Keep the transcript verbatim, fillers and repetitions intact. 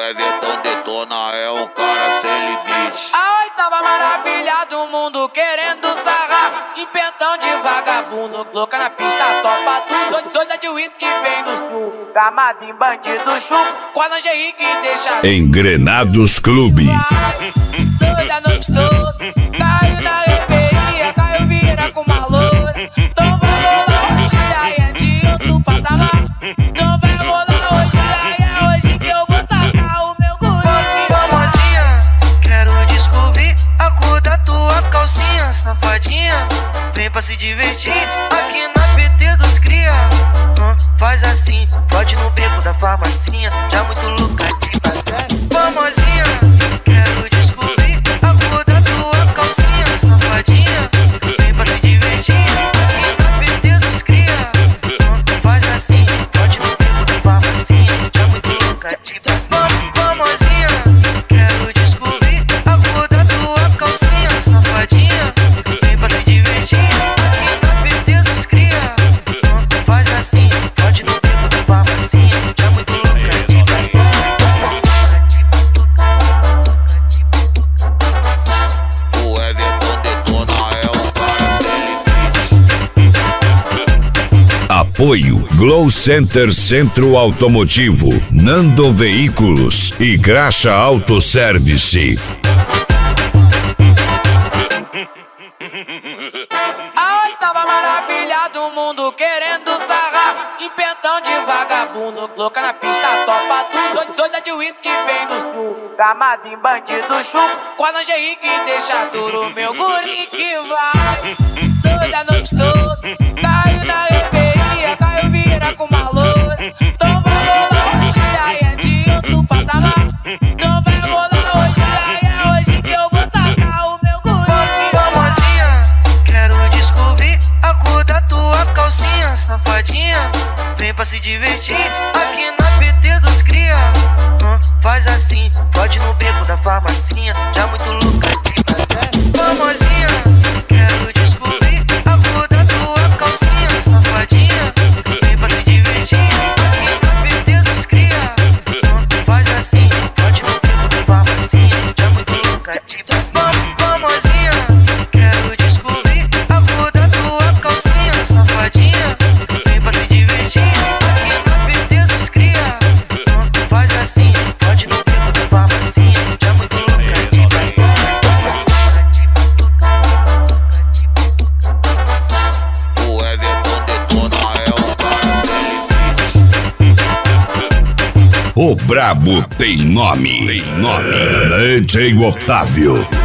Everton Detona é um cara sem limite. A oitava maravilha do mundo querendo sarrar, empentão de vagabundo, louca na pista, topa tudo. Doida de uísque vem no sul, gamada em bandido chupo, com a lingerie que deixa Engrenados Clube. doida a noite toda, caiu na reveria, caiu vira com uma loura. Então vai rolar hoje, já é de outro patamar. Então vai rolar hoje, já é hoje que eu vou tacar o meu guri. Famosinha, quero descobrir a cor da tua calcinha, safadinha, vem pra se divertir aqui na P T dos cria. Hum, faz assim, pode no beco da farmacinha, já muito louca de bater. Famosinha, quero descobrir a cor da tua calcinha, safadinha, vem pra se divertir aqui na P T dos cria. Hum, faz assim, pode no beco da farmacinha, já muito louca de bater. Famosinha, quero descobrir a cor da tua calcinha, safadinha, vem pra se divertir aqui na P T dos cria. Hum, faz assim, pode no beco da farmacinha, já muito louca de bater. O Everton Detona é um cara sem limite. Apoio Glow Center Centro Automotivo, Nando Veículos e Graxa Autoservice. A oitava maravilha do mundo querendo sarrar, empentão de vagabundo, louca na pista, topa tudo. Doida de uísque vem no sul, gamada em bandido chupo, com a lingerie que deixa duro. Meu guri que vai, doida a noite toda, caiu na reveria, caiu vira com uma loura. Então vai rolar hoje, já é de outro patamar. Então vai rolar hoje, já é hoje que eu vou tacar o meu guri. Famosinha, quero descobrir a cor da tua calcinha, safadinha, vem pra se divertir aqui na P T dos cria. Hum, faz assim, pode no beco da farmacinha, já muito louca de bater. Famosinha, quero descobrir a cor da tua calcinha, safadinha, vem pra se divertir aqui na P T dos cria. Hum, faz assim, pode no beco da farmacinha, já muito louca de bater. Famosinha, quero descobrir a cor da tua calcinha, safadinha, vem pra se divertir aqui na P T dos cria. Hum, faz assim, pode no beco da farmacinha, já muito louca de bater. O Everton Detona é um cara sem limite. O Brabo tem nome. Tem nome. D J Otávio.